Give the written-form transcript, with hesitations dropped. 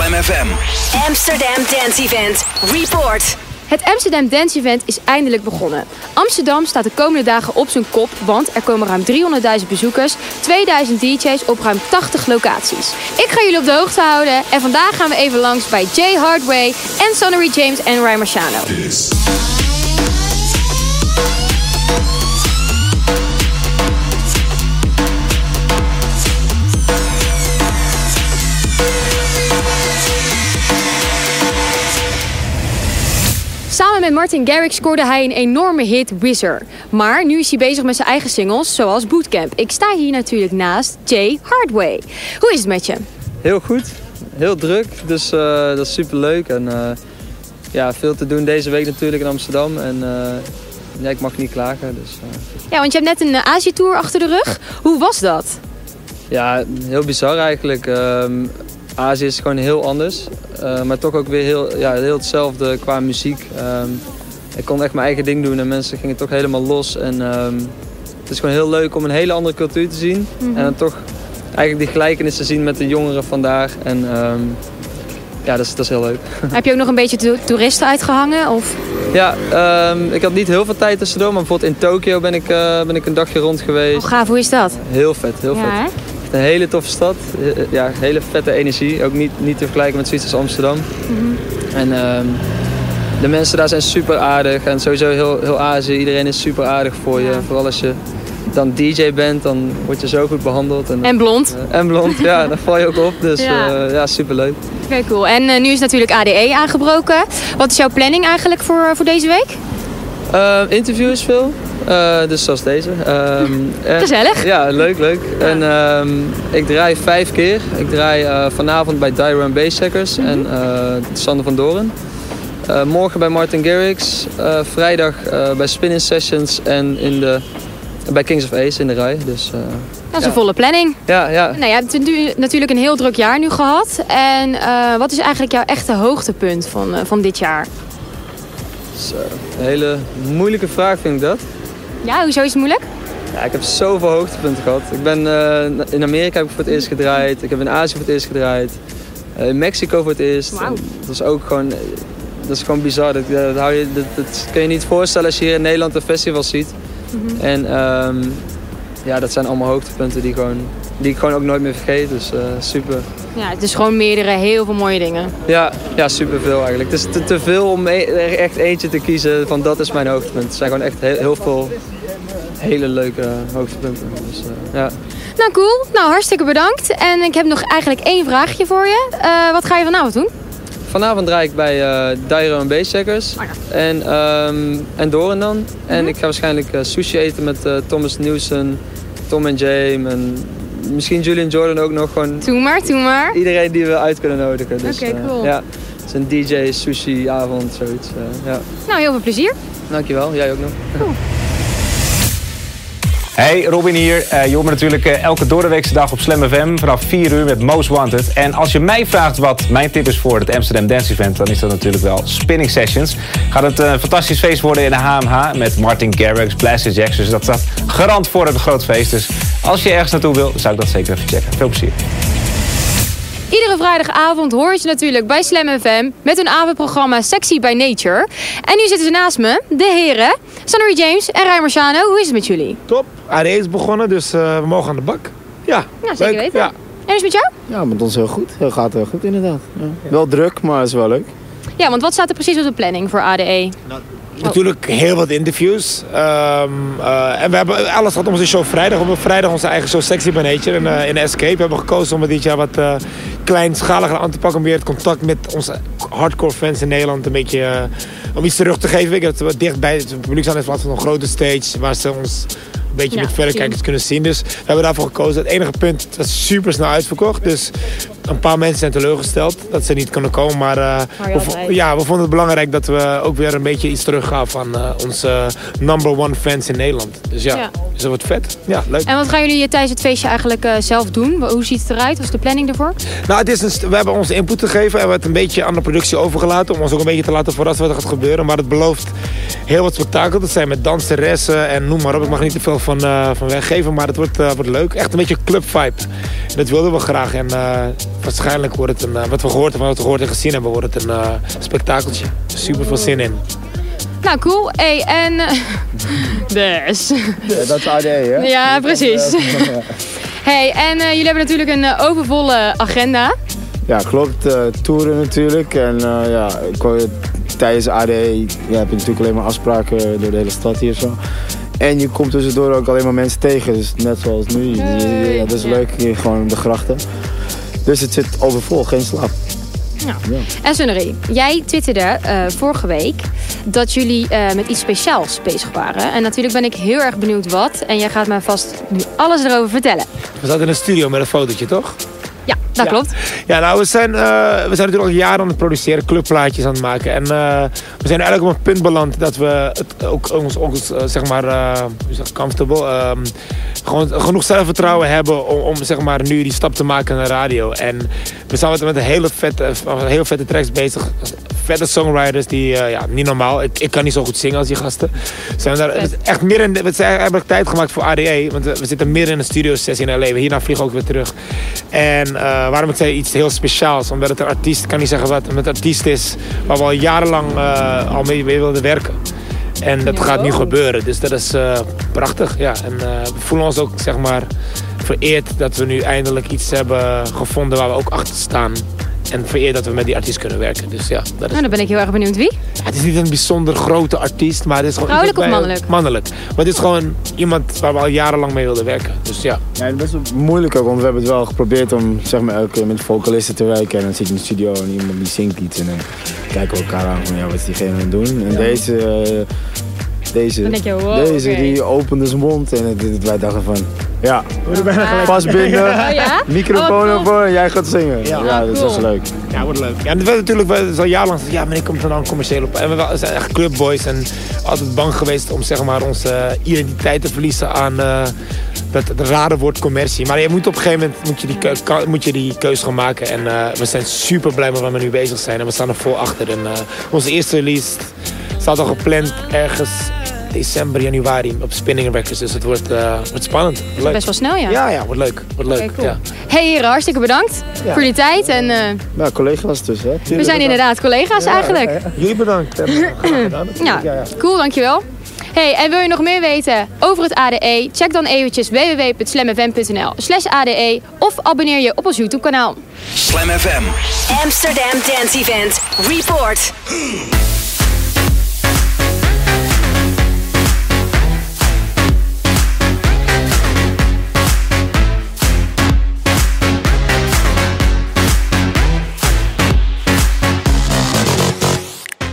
Slam FM. Amsterdam Dance Event. Report. Het Amsterdam Dance Event is eindelijk begonnen. Amsterdam staat de komende dagen op zijn kop, want er komen ruim 300.000 bezoekers, 2000 DJ's op ruim 80 locaties. Ik ga jullie op de hoogte houden en vandaag gaan we even langs bij Jay Hardway en Sonny James en Ray Marciano. Samen met Martin Garrix scoorde hij een enorme hit, Wizard. Maar nu is hij bezig met zijn eigen singles, zoals Bootcamp. Ik sta hier natuurlijk naast Jay Hardway. Hoe is het met je? Heel goed. Heel druk, dus dat is superleuk. En ja, veel te doen deze week natuurlijk in Amsterdam. En ja, ik mag niet klagen. Dus, Ja, want je hebt net een Azië-tour achter de rug. Hoe was dat? Ja, heel bizar eigenlijk. Azië is gewoon heel anders. Maar toch ook weer heel hetzelfde qua muziek. Ik kon echt mijn eigen ding doen en mensen gingen toch helemaal los. En het is gewoon heel leuk om een hele andere cultuur te zien. Mm-hmm. En dan toch eigenlijk die gelijkenis te zien met de jongeren vandaag. En ja, dat is heel leuk. Heb je ook nog een beetje toeristen uitgehangen? Of? Ja, ik had niet heel veel tijd tussendoor. Maar bijvoorbeeld in Tokio ben ik een dagje rond geweest. Oh, gaaf, hoe is dat? Heel vet, heel vet. Hè? Een hele toffe stad. Ja, hele vette energie. Ook niet te vergelijken met zoiets als Amsterdam. Mm-hmm. En de mensen daar zijn super aardig. En sowieso heel Azië. Iedereen is super aardig voor je. Vooral als je dan DJ bent, dan word je zo goed behandeld. En blond. En blond, ja. Daar val je ook op. Dus ja, superleuk. Oké, cool. En nu is natuurlijk ADE aangebroken. Wat is jouw planning eigenlijk voor deze week? Interviews veel. Dus zoals deze. Gezellig. Ja, leuk. En ik draai 5 keer. Ik draai vanavond bij Dyro & Bassjackers en Sander van Doren. Morgen bij Martin Garrix. Vrijdag bij Spinning Sessions en bij Kings of Ace in de rij. Dus, dat is een volle planning. Ja. Nou, je hebt natuurlijk een heel druk jaar nu gehad. En wat is eigenlijk jouw echte hoogtepunt van dit jaar? Zo, een hele moeilijke vraag vind ik dat. Ja, hoezo is het moeilijk? Ja, ik heb zoveel hoogtepunten gehad. Ik ben in Amerika heb ik voor het eerst gedraaid. Ik heb in Azië voor het eerst gedraaid. In Mexico voor het eerst. Wow. Dat is ook gewoon, dat is gewoon bizar. Dat kun je niet voorstellen als je hier in Nederland een festival ziet. Mm-hmm. En ja, dat zijn allemaal hoogtepunten die ik gewoon ook nooit meer vergeet. Dus super. Ja, het is gewoon heel veel mooie dingen. Ja, superveel eigenlijk. Het is te veel om er echt eentje te kiezen van dat is mijn hoogtepunt. Het zijn gewoon echt heel veel hele leuke hoogtepunten. Dus, ja. Nou, cool. Nou, hartstikke bedankt. En ik heb nog eigenlijk 1 vraagje voor je. Wat ga je vanavond doen? Vanavond draai ik bij Dyro & Bassjackers en Doren dan. Mm-hmm. En ik ga waarschijnlijk sushi eten met Thomas Newson, Tom en James en misschien Julian Jordan ook nog. Gewoon Doe maar. Iedereen die we uit kunnen nodigen. Dus, Oké, cool. Ja, het is een DJ, sushi avond, zoiets. Ja. Nou, heel veel plezier. Dankjewel, jij ook nog. Cool. Hey, Robin hier. Je hoort me natuurlijk elke doordeweekse dag op Slam FM vanaf 4 uur met Most Wanted. En als je mij vraagt wat mijn tip is voor het Amsterdam Dance Event, dan is dat natuurlijk wel Spinning Sessions. Gaat het een fantastisch feest worden in de HMH met Martin Garrix, Blasted Jacks. Dus dat staat garant voor het groot feest. Dus als je ergens naartoe wil, zou ik dat zeker even checken. Veel plezier. Iedere vrijdagavond hoor je ze natuurlijk bij Slam FM met hun avondprogramma Sexy by Nature. En nu zitten ze naast me, de heren, Sonny James en Ray Marciano. Hoe is het met jullie? Top. ADE is begonnen, dus we mogen aan de bak. Ja, zeker leuk. weten. Ja. En hoe is het met jou? Ja, met ons heel goed. Gaat heel goed inderdaad. Ja. Wel druk, maar is wel leuk. Ja, want wat staat er precies op de planning voor ADE? Natuurlijk heel wat interviews. En we hebben alles gehad om onze show vrijdag. We hebben vrijdag onze eigen show Sexy by Nature in Escape. We hebben gekozen om het dit jaar wat kleinschaliger aan te pakken. Om weer het contact met onze hardcore fans in Nederland een beetje om iets terug te geven. Dat we dichtbij het publiek zijn in plaats van een grote stage waar ze ons een beetje met verrekijkers kunnen zien. Dus we hebben daarvoor gekozen. Het enige punt was super snel uitverkocht. Dus een paar mensen zijn teleurgesteld dat ze niet kunnen komen. Maar we vonden het belangrijk dat we ook weer een beetje iets teruggaven aan onze number 1 fans in Nederland. Dus ja, dus dat wordt vet. Ja, leuk. En wat gaan jullie tijdens het feestje eigenlijk zelf doen? Hoe ziet het eruit? Wat is de planning ervoor? Nou, we hebben onze input gegeven en we hebben het een beetje aan de productie overgelaten. Om ons ook een beetje te laten verrassen wat er gaat gebeuren. Maar het belooft heel wat spektakel. Dat zijn met danseressen en noem maar op. Ik mag niet te veel van weggeven, maar het wordt leuk. Echt een beetje club vibe. Dat wilden we graag. En waarschijnlijk wordt het een, wat we gehoord en gezien hebben, wordt het een spektakeltje. Super veel zin in. Nou, cool. Hey, en... dus. Ja, dat is ADE, hè? Ja, precies. Hey, en jullie hebben natuurlijk een overvolle agenda. Ja, klopt. Toeren natuurlijk. En tijdens ADE heb je natuurlijk alleen maar afspraken door de hele stad hier zo. En je komt tussendoor ook alleen maar mensen tegen. Dus net zoals nu. Ja, dat is leuk. Hier gewoon de grachten. Dus het zit overvol, geen slaap. Ja. En Sunnery, jij twitterde vorige week dat jullie met iets speciaals bezig waren. En natuurlijk ben ik heel erg benieuwd wat. En jij gaat mij vast nu alles erover vertellen. We zaten in een studio met een fotootje, toch? Ja, dat klopt. Ja, nou, we zijn natuurlijk al jaren aan het produceren, clubplaatjes aan het maken. En we zijn eigenlijk op een punt beland dat we het ook ons zeg maar, comfortable, gewoon genoeg zelfvertrouwen hebben om zeg maar, nu die stap te maken naar de radio. En we zijn met een hele vette tracks bezig. Vette songwriters die, niet normaal. Ik kan niet zo goed zingen als die gasten. We zijn eigenlijk tijd gemaakt voor ADE. Want we zitten midden in een studio sessie in LA. Hierna vliegen we ook weer terug. En waarom ik zei iets heel speciaals. Omdat het een artiest, ik kan niet zeggen wat, een artiest is waar we al jarenlang al mee wilden werken. En dat gaat nu gebeuren. Dus dat is prachtig. Ja. En we voelen ons ook, zeg maar, vereerd dat we nu eindelijk iets hebben gevonden waar we ook achter staan. En vereerd dat we met die artiest kunnen werken. Dus ja, dat is... Nou, dan ben ik heel erg benieuwd wie. Ja, het is niet een bijzonder grote artiest, maar het is gewoon... Vrouwelijk of mannelijk? Mannelijk. Maar het is gewoon iemand waar we al jarenlang mee wilden werken. Dus ja. Ja, het is best wel moeilijk ook, want we hebben het wel geprobeerd om zeg maar, elke keer met vocalisten te werken. En dan zit je in de studio en iemand die zingt iets. En dan kijken we elkaar aan van ja, wat is diegene aan het doen. En deze die opende zijn mond en wij dachten van ja, pas binnen, microfoon ervoor en jij gaat zingen. Ja, dat is wel leuk. Ja, wordt leuk. Ja, en het werd natuurlijk al jarenlang ja, wanneer komt er dan commercieel op? En we zijn echt clubboys en altijd bang geweest om zeg maar onze identiteit te verliezen aan dat rare woord commercie. Maar je moet op een gegeven moment moet je die keuze gaan maken. En we zijn super blij met waar we nu bezig zijn en we staan er vol achter. En onze eerste release staat al gepland ergens december, januari op Spinning Records. Dus het wordt spannend. Leuk. Best wel snel, ja. Ja, wordt leuk. Okay, cool. Ja. Hey heren, hartstikke bedankt voor jullie tijd. En, ja, collega's dus. Hè? We zijn inderdaad collega's eigenlijk. Jullie bedankt. Cool, dankjewel. Hey, en wil je nog meer weten over het ADE? Check dan eventjes www.slamfm.nl/ADE of abonneer je op ons YouTube kanaal. Slam FM Amsterdam Dance Event Report.